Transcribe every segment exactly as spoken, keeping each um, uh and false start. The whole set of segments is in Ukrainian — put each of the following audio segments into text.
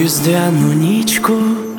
різдвяну нічку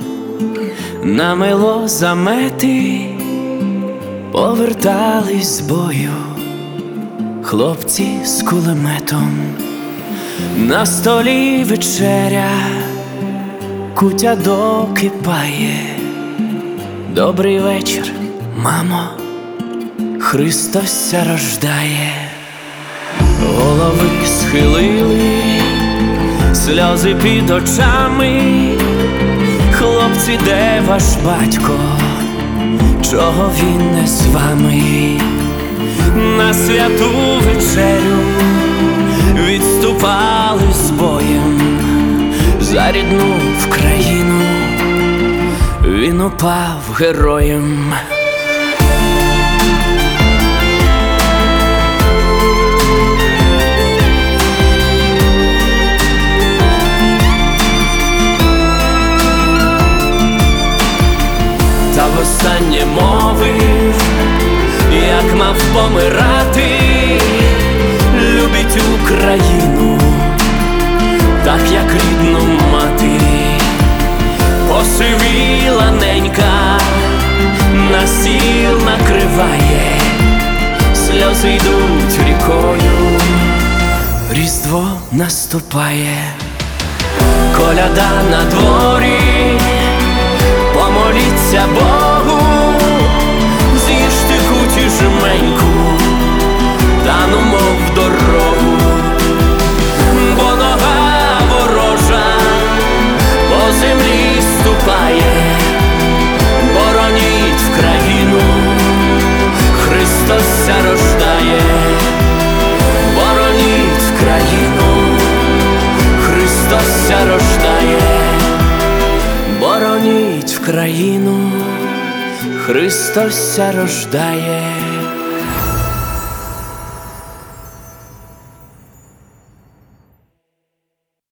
намело замети, повертались з бою хлопці з кулеметом. На столі вечеря, кутя докипає. Добрий вечір, мамо, Христос ся рождає. Голови схилили, сльози під очами. Хлопці, де ваш батько? Чого він не з вами? На святу вечерю відступали з боєм. За рідну в країну він упав героєм. Та востаннє мовив, як мав помирати. Любить Україну, так як рідну мати. Посивіла ненька, на стіл накриває. Сльози йдуть рікою, Різдво наступає. Коляда на дворі, помоліться Богу. З'їжте куті жменьку, та ну мов в дорогу. Бо нога ворожа по землі ступає. Бороніть в країну, Христос ся рождає. Бороніть в країну, Христос ся рождає. Бороніть в країну, Христос ся рождає.